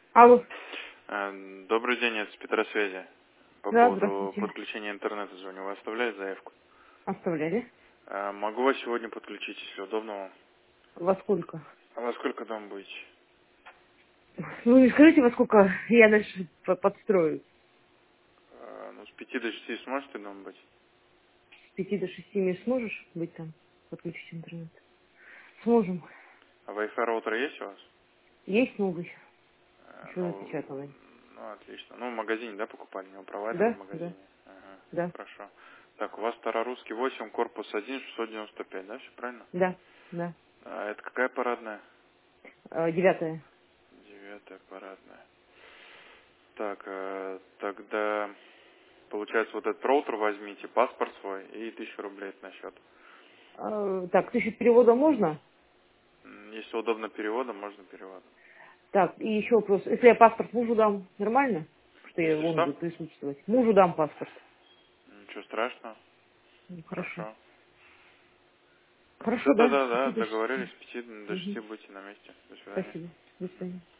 Алло. Добрый день, это с Петросвязи. По Да, поводу здравствуйте. подключения интернета звоню. Вы оставляете заявку? Оставляли. Могу вас сегодня подключить, если удобно вам. Во сколько? А во сколько дома будете? Ну, не скажите, во сколько я дальше подстрою. Ну, с 5 до 6 сможете дома быть? С 5 до 6 не сможешь быть там, подключить интернет? Сможем. А Wi-Fi роутер есть у вас? Есть новый. Э, Еще Ну, напечатанный. ну, отлично. Ну, в магазине, да, покупали? Не у провайдера, а в Да? Да. магазине. Ага, Да. хорошо. Так, у вас Старорусский 8, корпус 1, 695, да, все правильно? Да. Да. Это какая парадная? 9. 9-я парадная. Так, тогда получается, вот этот роутер возьмите, паспорт свой и 1000 рублей на счет. Так, 1000 перевода можно? Если удобно переводом, можно переводом. Так, и еще вопрос. Если я паспорт мужу дам, нормально? Что Если он что, будет присутствовать. Мужу дам паспорт. ничего страшного. Ну, хорошо. Хорошо. Все, Хорошо, да? да, Спасибо. договорились, с 5 до 6 Угу. будете на месте. До свидания. Спасибо. До свидания.